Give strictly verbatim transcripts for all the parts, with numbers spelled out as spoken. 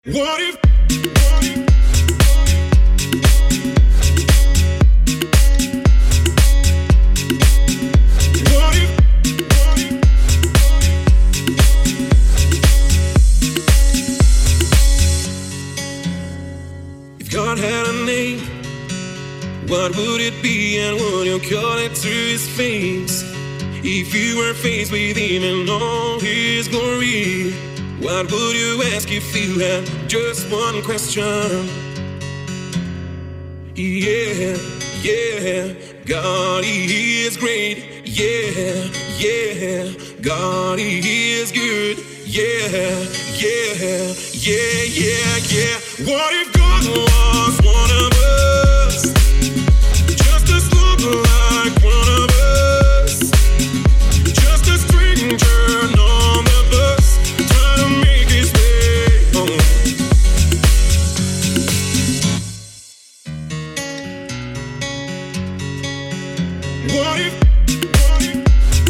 What if, what if, what if, what if, if God had a name, what would it be and would you call it to his face? If you were faced with him in all his glory, what would you ask if you had just one question? Yeah, yeah, God, he is great. Yeah, yeah, God, he is good. Yeah, yeah, yeah, yeah, yeah. What if God was one of us? Just as look like one of us. Just a stranger on the bus, trying to make his way home. What if, what if,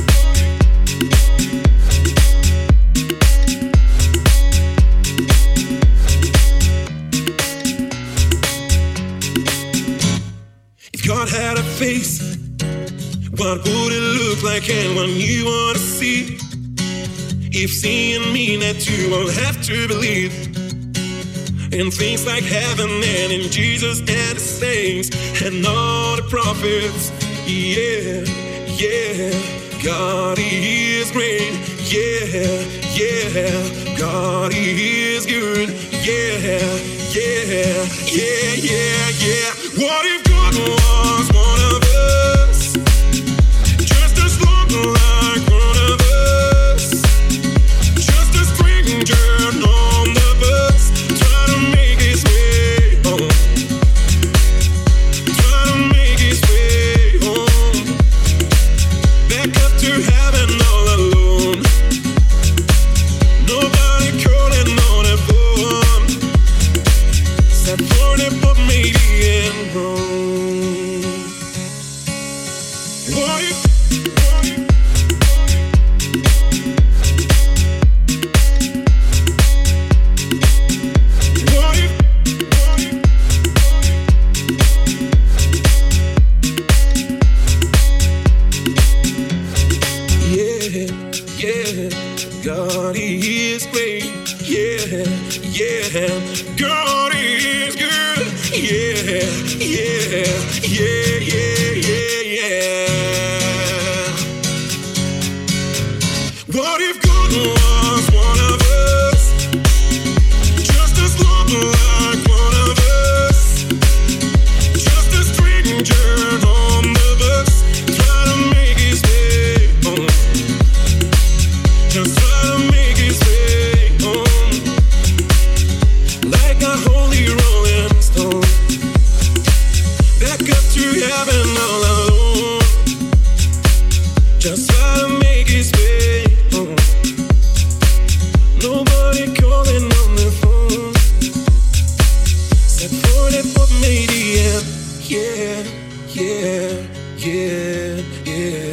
if God had a face, what would it look like and what you want to see? If seeing me that you won't have to believe in things like heaven and in Jesus and the saints and all the prophets. Yeah, yeah, God, he is great. Yeah, yeah, God, he is good. Yeah, yeah, yeah, yeah, yeah. What if God was one of us? Just as long like one of us. Just a stranger on the bus, trying to make his way home. Trying to make his way home. Back up to heaven all alone. Nobody calling on a phone. Said for the but maybe in Rome. What if, what if, what if, what if, yeah, yeah, God, he is great. Yeah, yeah, God, he is good. Yeah, yeah, yeah, yeah, yeah, yeah. What if God was one of us? Just as long like one of us. Just a stranger on the bus, trying to make his way home. Just trying to make his way home. Like a holy rolling stone. Back up to heaven all alone. Just trying to make his way home. Nobody calling on the phone. Said for the but maybe yeah, yeah, yeah, yeah, yeah.